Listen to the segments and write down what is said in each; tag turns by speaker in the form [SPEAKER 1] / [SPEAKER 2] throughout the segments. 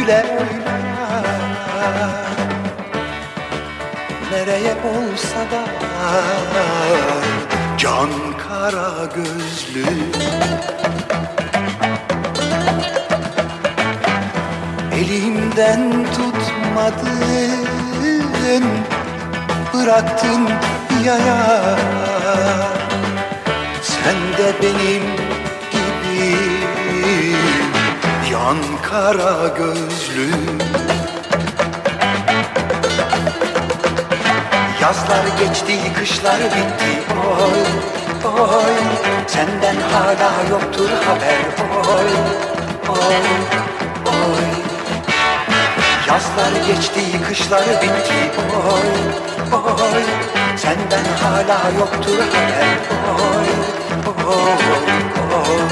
[SPEAKER 1] güle oynaya, nereye olsa da can kara gözlü. Elimden tutmadın, bıraktın yaya. Sen de benim gibi yan kara gözlü. Yazlar geçti, kışlar bitti, oy oy. Senden hala yoktur haber, oy oy oy. Yazlar geçti, kışlar bitti, oy oy. Senden hala yoktur haber, oy oy oy.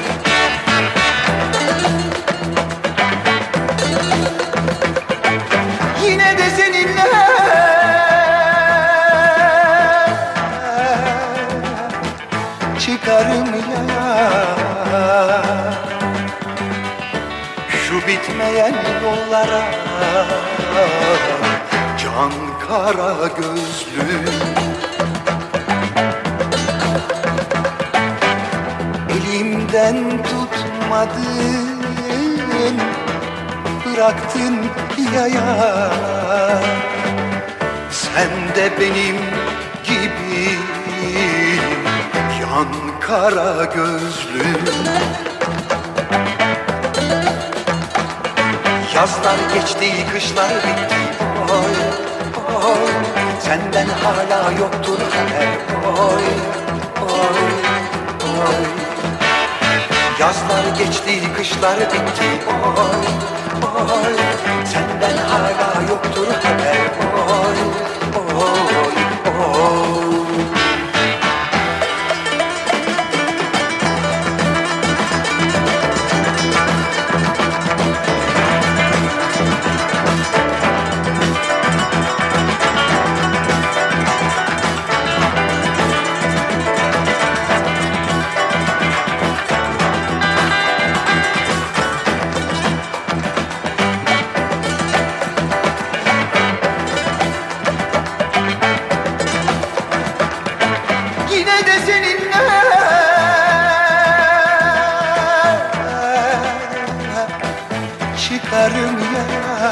[SPEAKER 1] Yine de seninle çıkarım yaya, şu bitmeyen yollara, can kara gözlü. Elimden tutmadın, bıraktın yaya. Sen de benim gibi yan kara gözlü. Yazlar geçti, kışlar bitti, oy oy. Senden hala yoktur haber, oy oy oy. Yazlar geçti, kışlar bitti, oy oy. Senden hala yoktur haber, oy oy oy. Yine de seninle çıkarım ya,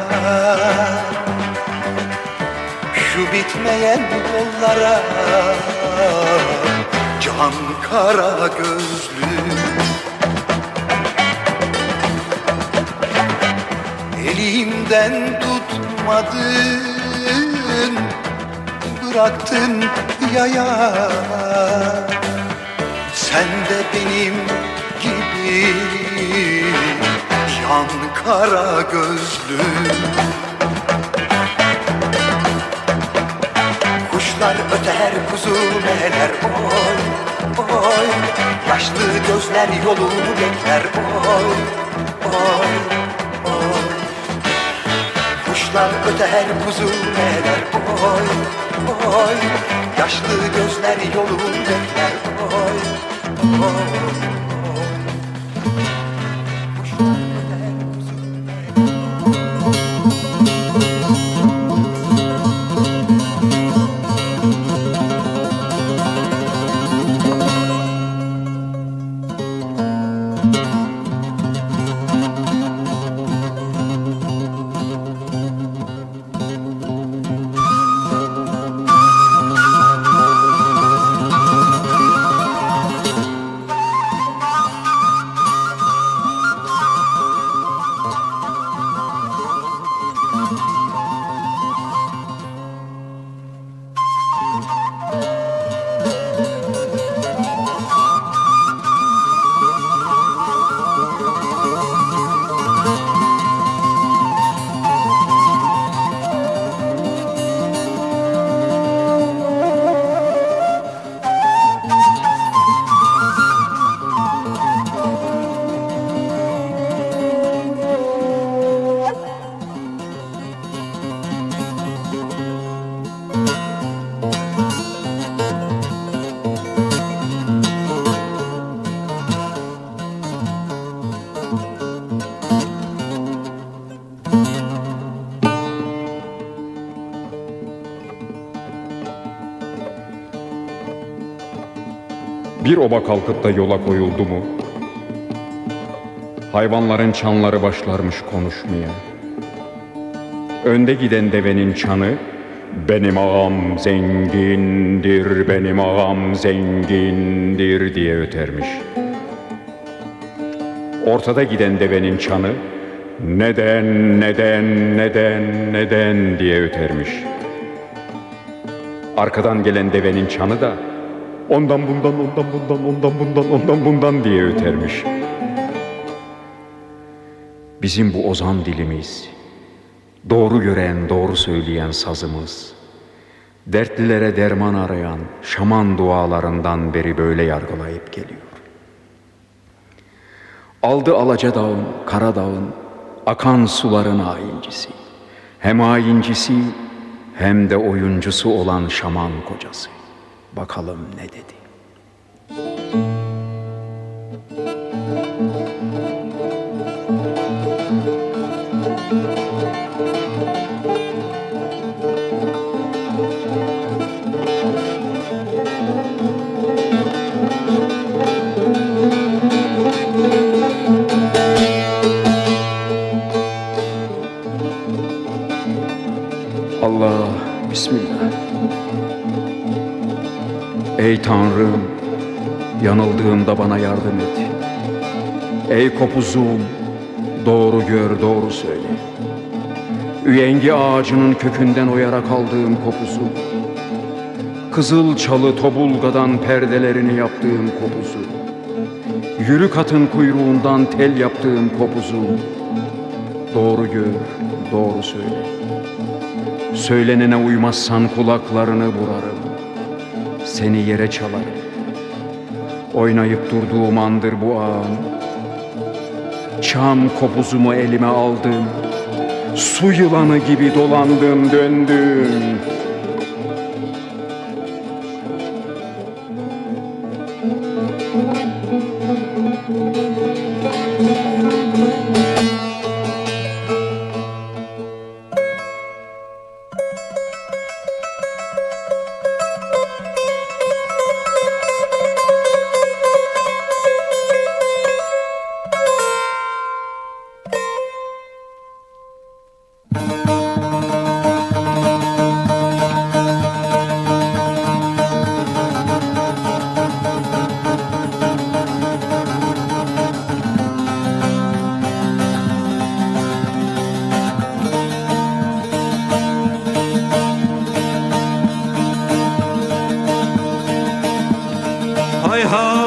[SPEAKER 1] şu bitmeyen yollara, can kara gözlü. Elimden tutmadın, bıraktın yaya. Sen de benim gibi yan kara gözlü. Kuşlar öter, kuzu meler, oy oy. Yaşlı gözler yolunu bekler, oy oy oy. Kuşlar öter, kuzu meler, oy oy. Yaşlı gözler yolunu bekler, oy oy.
[SPEAKER 2] bir oba kalkıp da yola koyuldu mu? Hayvanların çanları başlarmış konuşmaya. Önde giden devenin çanı, benim ağam zengindir, benim ağam zengindir diye ötermiş. Ortada giden devenin çanı, neden, neden, neden, neden diye ötermiş. Arkadan gelen devenin çanı da, ondan bundan, ondan bundan, ondan bundan, ondan bundan diye ötermiş. Bizim bu ozan dilimiz, doğru gören, doğru söyleyen sazımız, dertlilere derman arayan şaman dualarından beri böyle yargılayıp geliyor. Aldı Alacadağ'ın, Karadağ'ın, akan suların hayincisi, hem hayincisi hem de oyuncusu olan şaman kocası. Bakalım ne dedi? Allah, Bismillah. Ey Tanrım, yanıldığımda bana yardım et. Ey kopuzum, doğru gör, doğru söyle. Üyengi ağacının kökünden oyarak aldığım kopuzu, kızıl çalı tobulgadan perdelerini yaptığım kopuzu, yürük atın kuyruğundan tel yaptığım kopuzu, doğru gör, doğru söyle. Söylenene uymazsan kulaklarını vurarım, seni yere çalarım. Oynayıp durduğum andır bu an. Çam kopuzumu elime aldım, su yılanı gibi dolandım döndüm.
[SPEAKER 3] Hay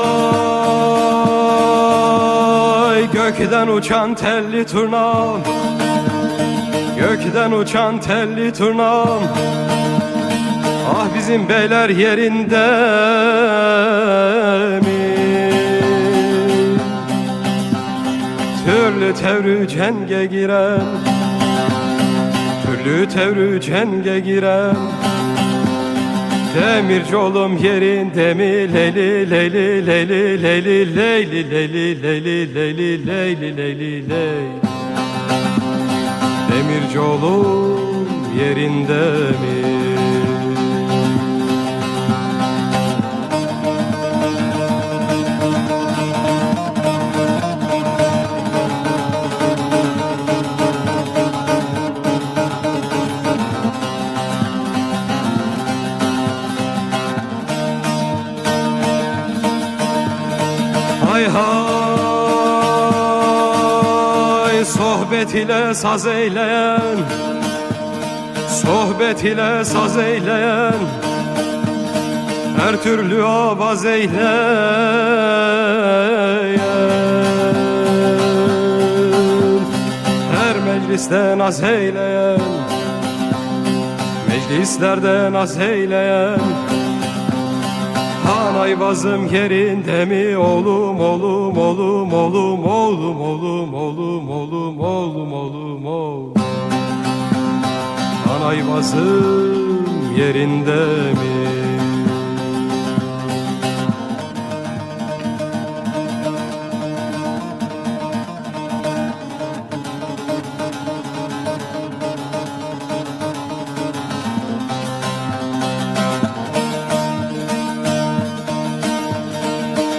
[SPEAKER 3] hay, gökten uçan telli turnam, gökten uçan telli turnam. Ah bizim beyler yerinde mi? Türlü tevrü cenge giren, türlü tevrü cenge giren. Demirci oğlum yerinde mi? Leyli leyli leyli leyli leyli leyli leyli leyli leyli leyli leyli. Demirci oğlum yerinde mi? Hay hay, sohbet ile saz eyleyen, sohbet ile saz eyleyen, her türlü avaz eyleyen, her mecliste naz eyleyen, meclislerde naz eyleyen. Ayvazım yerinde mi? Oğlum oğlum oğlum oğlum oğlum oğlum oğlum oğlum oğlum oğlum oğlum. Ayvazım yerinde mi?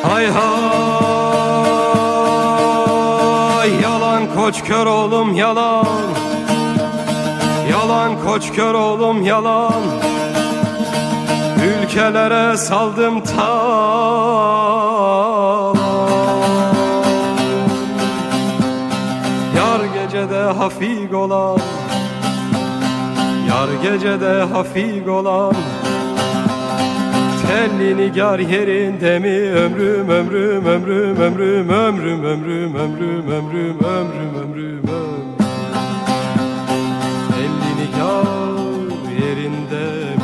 [SPEAKER 3] Hay hay, yalan koç kör oğlum yalan. Yalan koç kör oğlum yalan. Ülkelere saldım talan. Yar gecede hafif olan, yar gecede hafif olan. Telli nigar yerinde mi ömrüm ömrüm ömrüm ömrüm ömrüm ömrüm ömrüm ömrüm ömrüm ömrüm ömrüm. Telli nigar yerinde mi?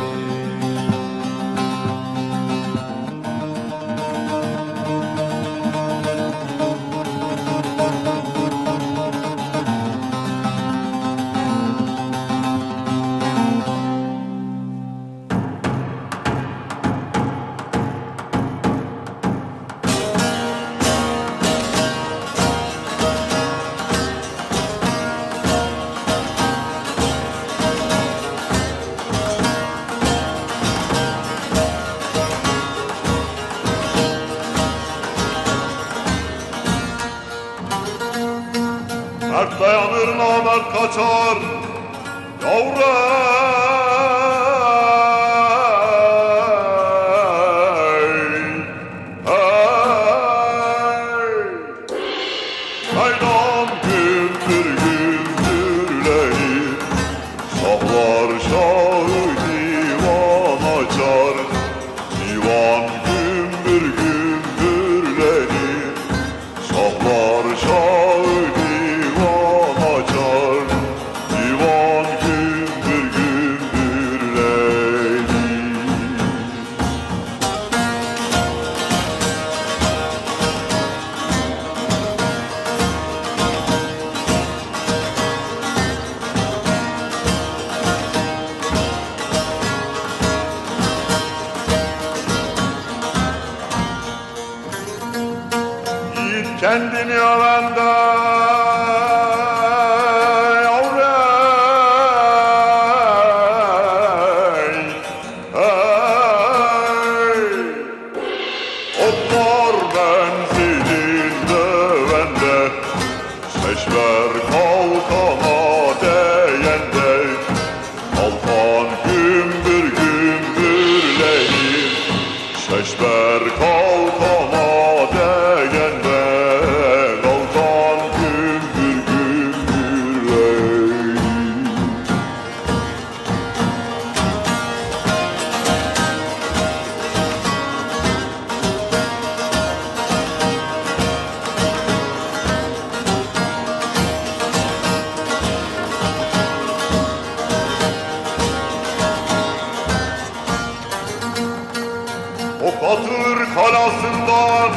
[SPEAKER 4] Mert dayanır namert kaçar yavrey. Hey, Kaynam gümbür gümbürleyip şahlar şahı divan açar. Divan gümbür gümbürlenir, şahlar şahı divan açar. Divan gümbür gümbürlenir. Yiğit kendini övende yavrey. Hey, otlar menzilinde bende, seçver kalkana değende. Kalkan gümbür gümbürleyir, seçver kalkana değende. Kalkan gümbür gümbürleyir. O Katır kalasından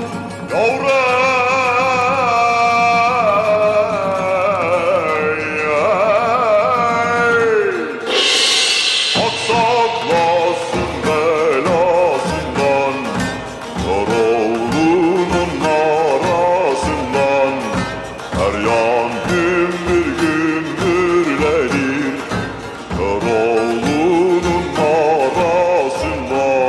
[SPEAKER 4] yavrey. Aksaklasın belasından, kör oğlunun arasından. Her yan gümbür gümbürlenir, kör oğlunun arasından.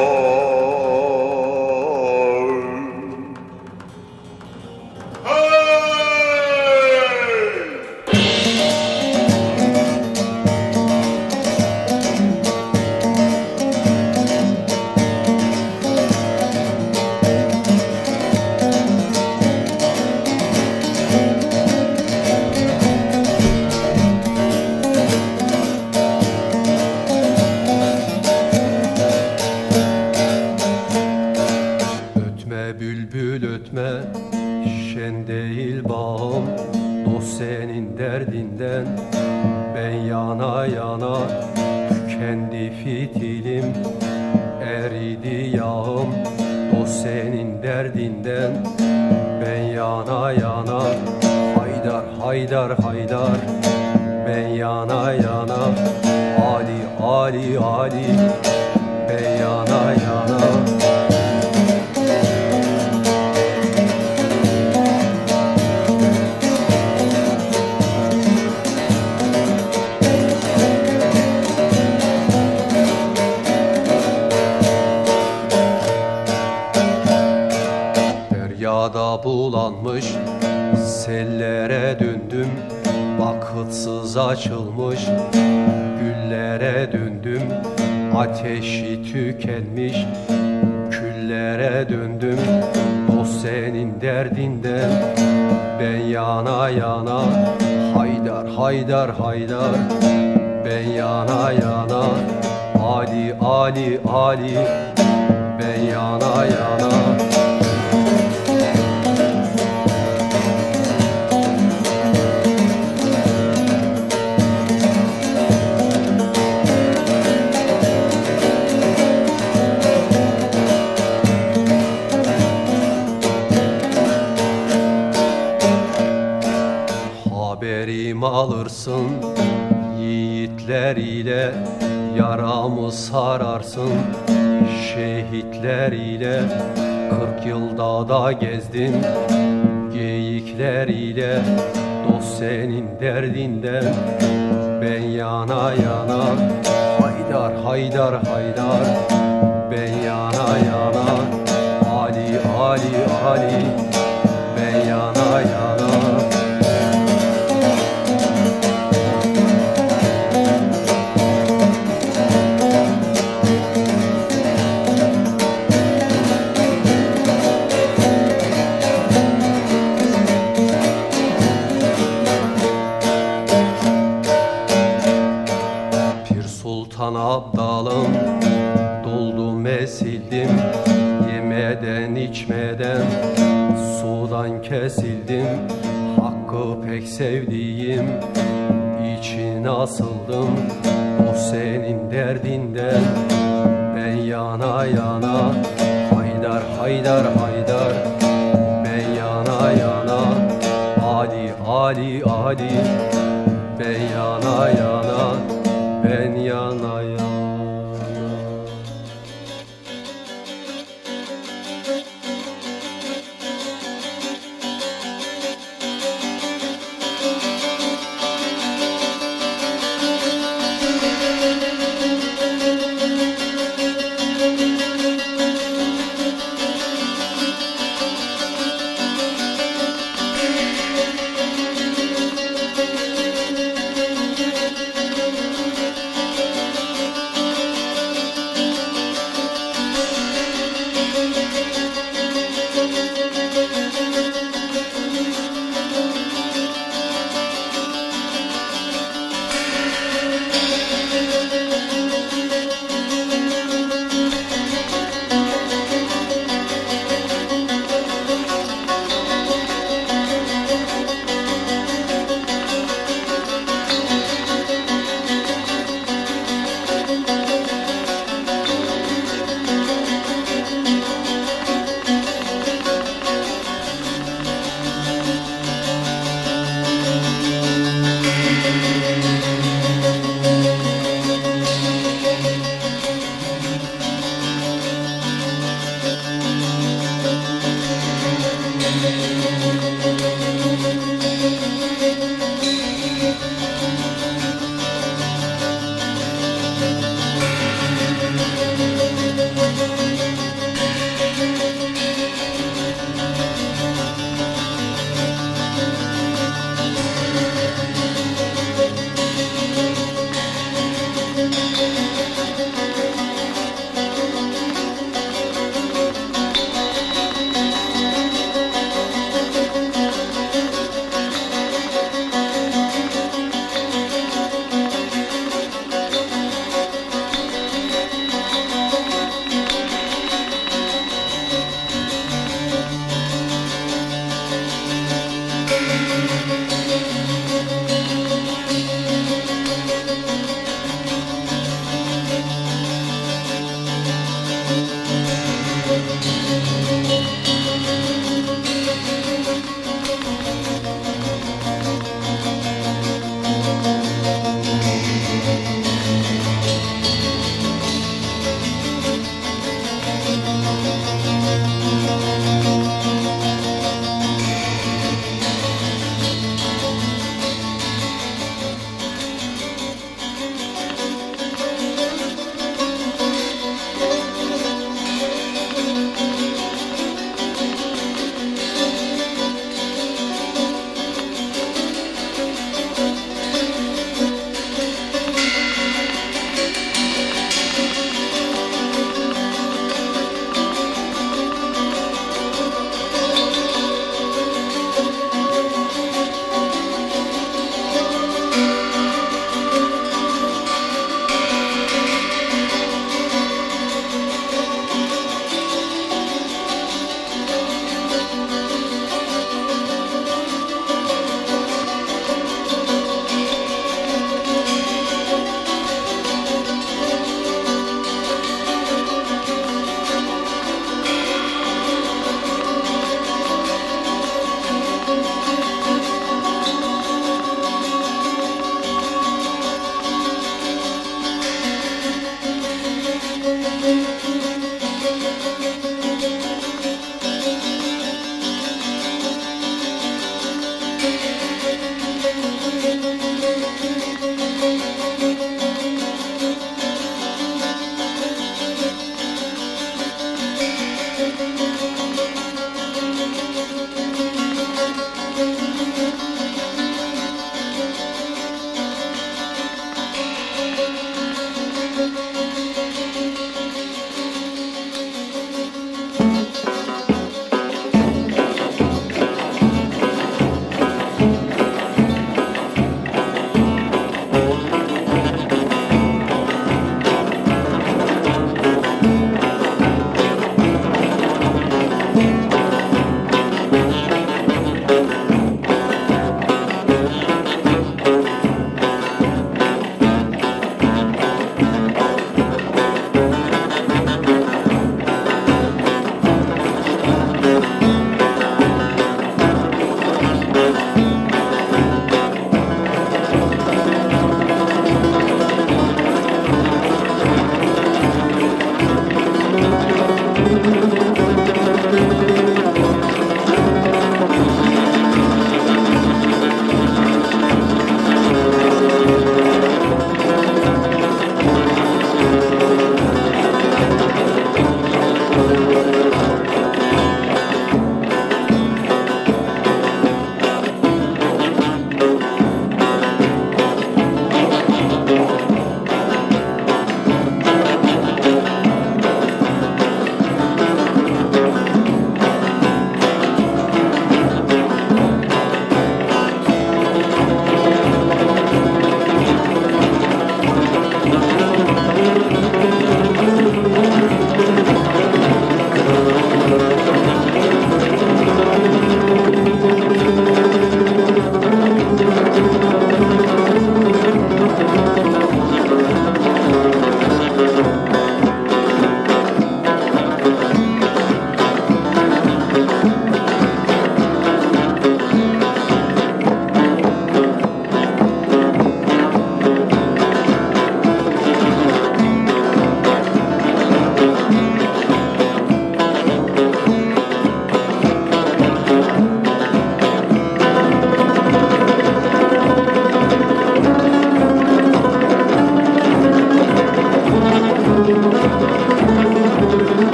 [SPEAKER 3] Ötme bülbül ötme, şen değil bağım. Dost senin derdinden, ben yana yana. Tükendi fitilim, eridi yağım. Dost senin derdinden, ben yana yana. Haydar haydar haydar, ben yana yana. Ali Ali Ali, ben yana yana.
[SPEAKER 5] dünyada bulanmış, sellere döndüm, vakitsiz açılmış. Güllere döndüm, ateşi tükenmiş. Küllere döndüm, o senin derdinden. Ben yana yana, Haydar, Haydar, Haydar. Ben yana yana, Ali, Ali, Ali. Ben yana yana. Haberim alırsın yiğitler ile, yaramı sararsın şehitler ile. 40 yılda da gezdim geyikler ile, dost senin derdinden. Ben yana yana, Haydar, Haydar, Haydar. Ben yana yana, Ali, Ali, Ali. Ben yana yana. Sultan Abdalım, doldum esildim. Yemeden içmeden sudan kesildim. Hakkı pek sevdiğim için asıldım. O senin derdinden. Ben yana yana, Haydar, Haydar, Haydar. Ben yana yana, Ali, Ali, Ali. Ben yana yana, ben yana yana.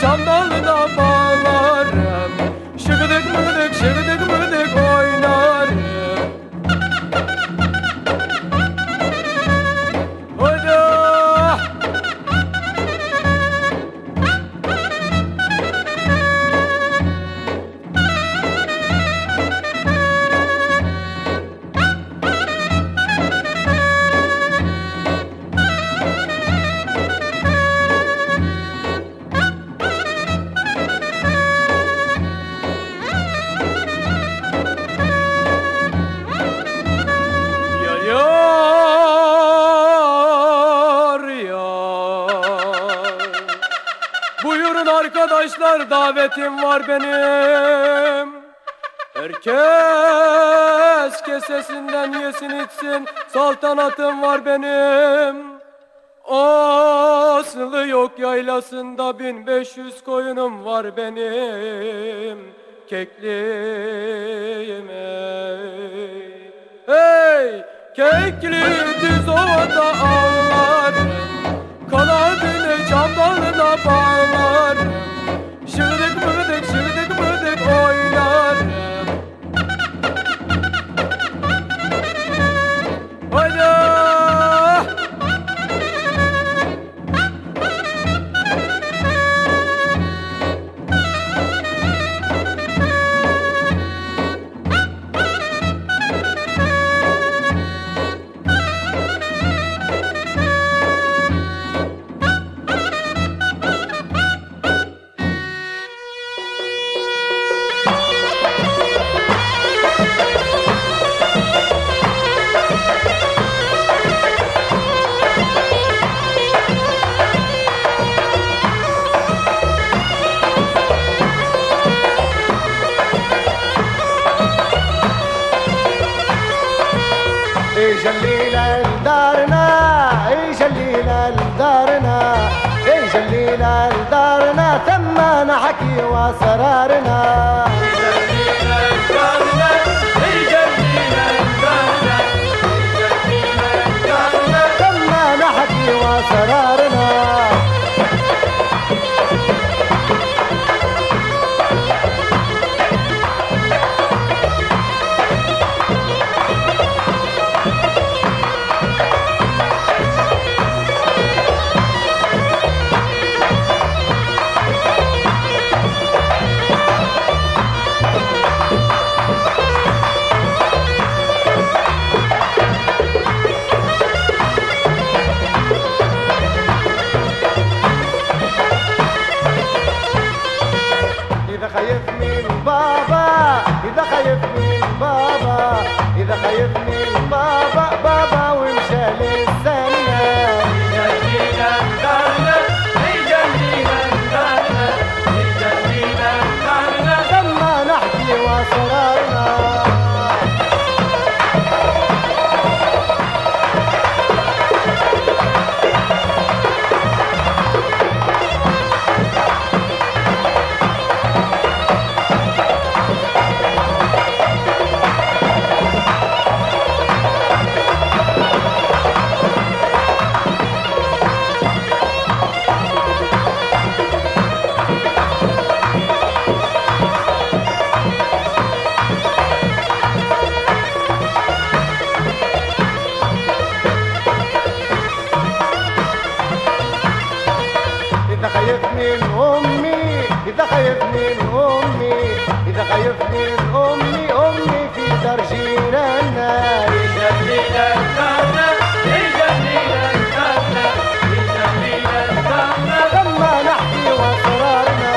[SPEAKER 3] çam dalına bağlarım. Şıgıdık mıgıdık şıgıdık mıgıdık oynarım. Hayda! Buyurun arkadaşlar, davetim var benim. Herkes kesesinden yesin içsin, saltanatım var benim. Aslı yok yaylasında 1500 koyunum var benim. Kekliğim ey, hey, kekli düz ovada ağlarım. Kanadını çam dalına bağlarım. Şıgıdık mıgıdık şıgıdık mıgıdık oynarım. Hayda!
[SPEAKER 6] اجا الليلة لدارنا اجا الليلة لدارنا اجا الليلة لدارنا تم نحكي واسرارنا اجا الليلة لدارنا اجا الليلة لدارنا اجا الليلة لدارنا تم نحكي واسرارنا إذا خايف من بابا إذا خايف من بابا إذا خايف من بابا بابا ومشى للسنة يجلينا دارنا يجلينا دارنا يجلينا دارنا لما نحكي واسرارنا إذا خايف من أمي إذا خايف من أمي إذا خايف من أمي أمي في دار جيراننا يجلينا دارنا يجلينا دارنا يجلينا دارنا لما نحكي واسرارنا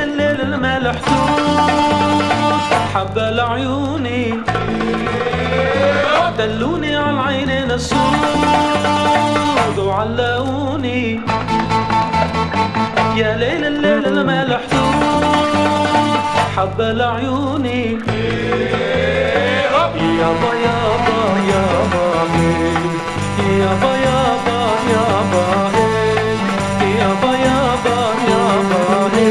[SPEAKER 7] الليل الملحتوت حبة لعيوني دلوني على العينين السود وعلقوني يا ليل الليل الملحتوت حبة لعيوني يابا يابا يابا يابا يابا يابا يابا يابا يابا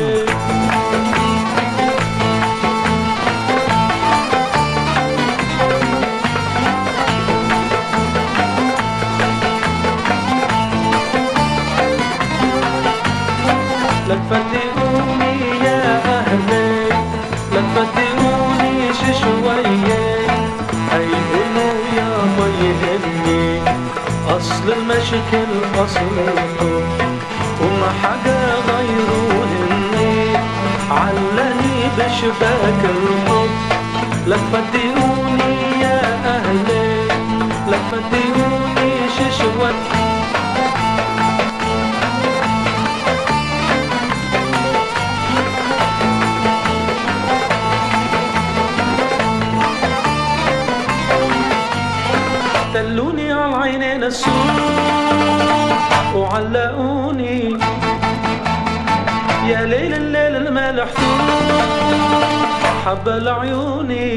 [SPEAKER 7] لا تفدقوني يا أهلي لا تفدقوني شوية هيقولوا يا يهمني أصل المشكل أصل الحب وما حاجة غيره هني علاني بشباك الحب لا تفدقوني يا أهلي لا تفدقوني شوية دلوني على العينين السود وعلقوني يا ليل الليل الملحتوت حبة لعيوني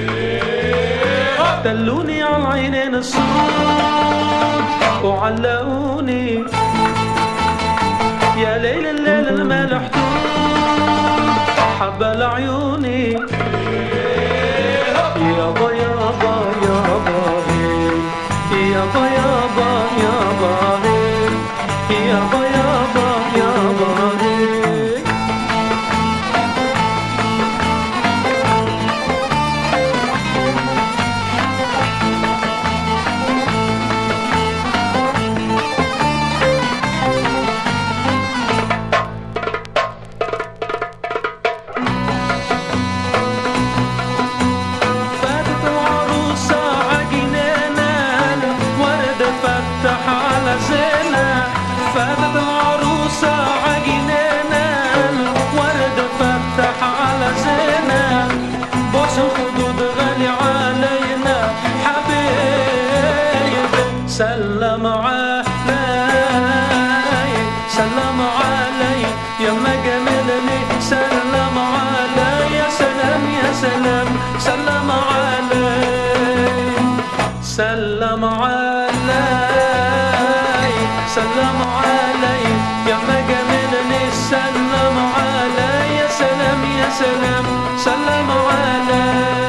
[SPEAKER 7] دلوني على العينين السود وعلقوني يا ليل الليل الملحتوت حبة لعيوني يابا يابا يابا يابا يابا يابا يابا يابا يابا فاتت العروسة عجنانة ورد فتح على زينة فاتت العروسة عجنانة ورد فتح على زينة بوس الخدود غالي علينا حبيب سلم علي سلم علي يا ما جملني سلم علي يا سلام يا سلام سلم علي سلم علي سلم علي يا ما جملني سلم علي يا سلام يا سلام سلم علي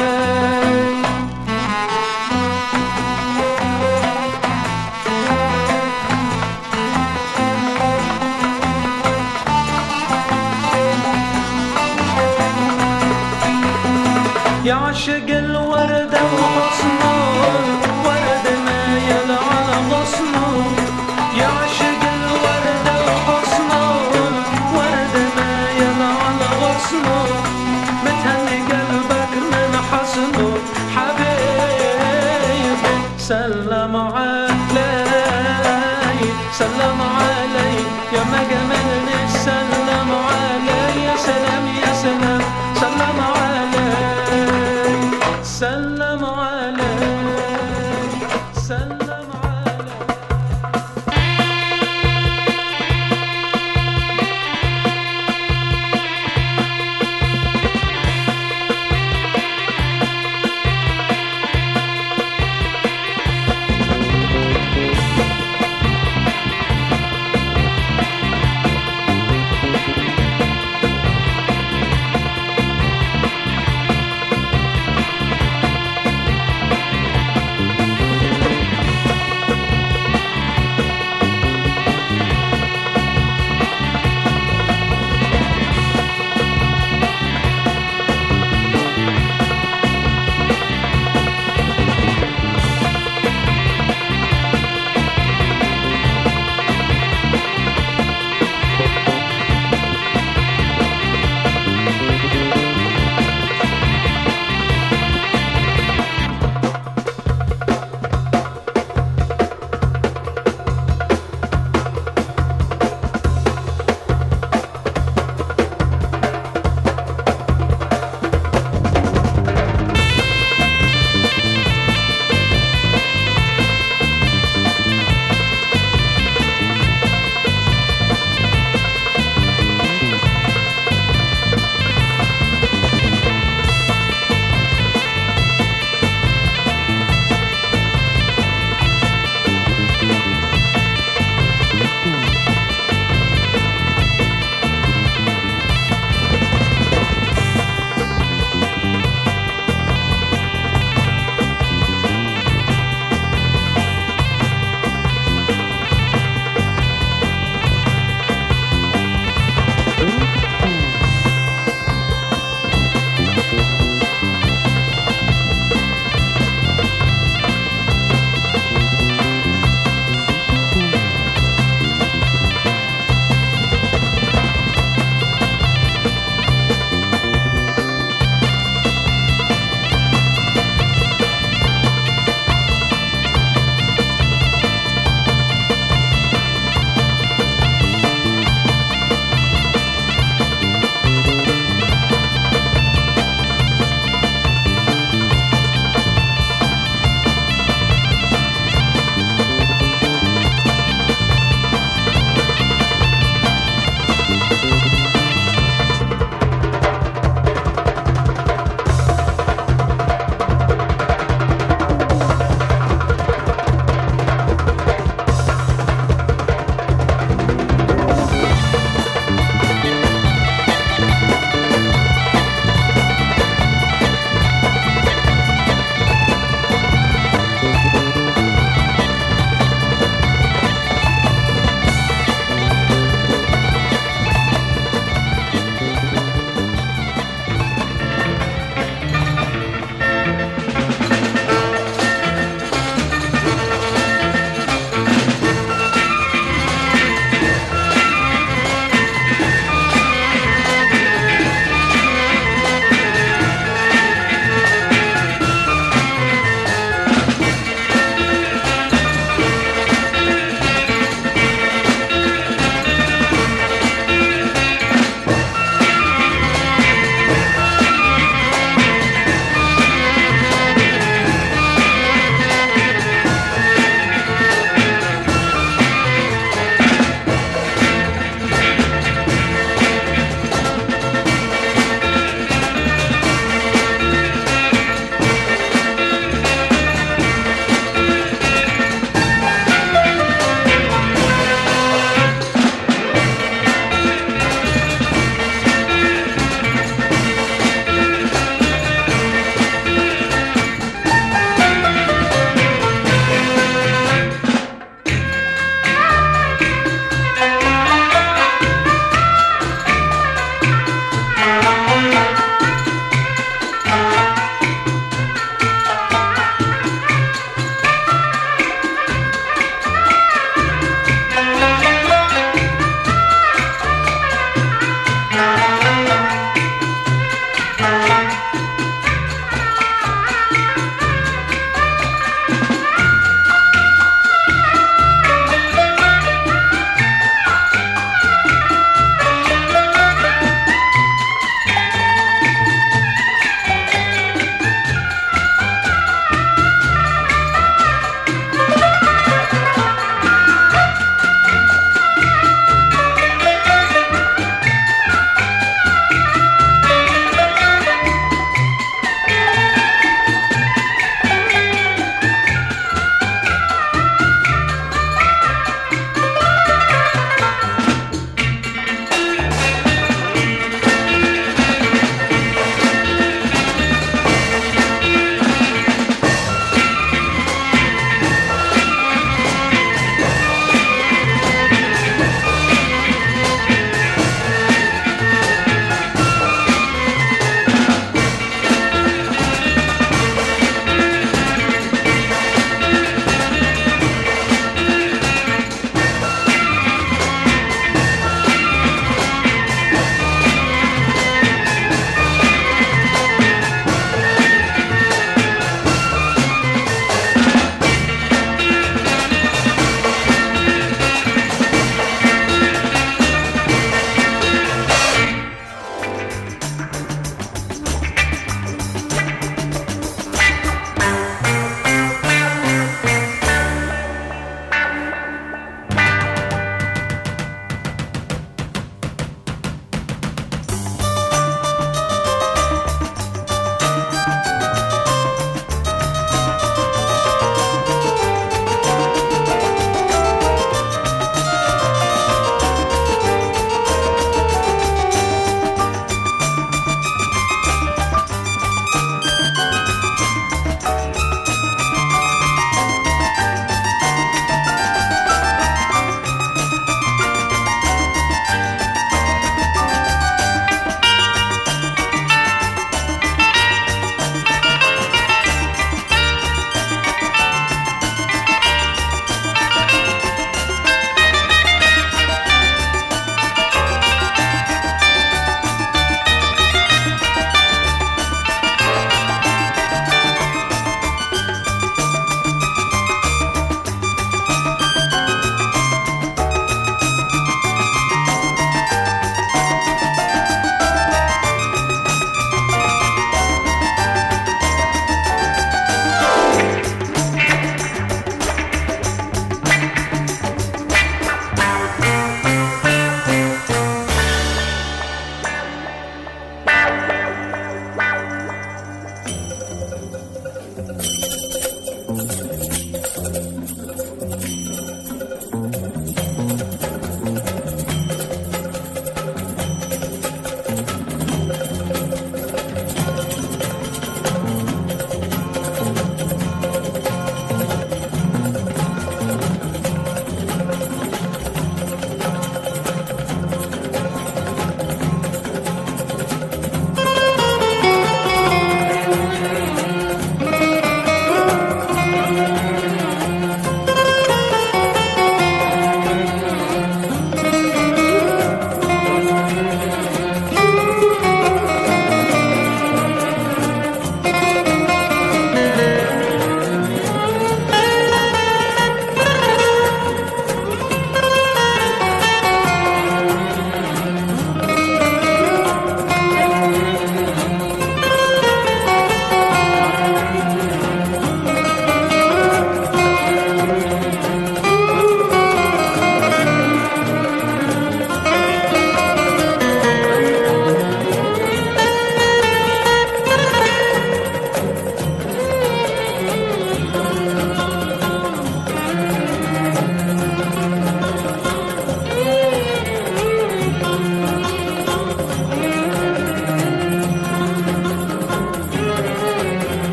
[SPEAKER 7] يا عاشق الوردة وحصنه ورد مايل على غصنه يا عاشق الوردة وحصنه ورد مايل على غصنه متهنى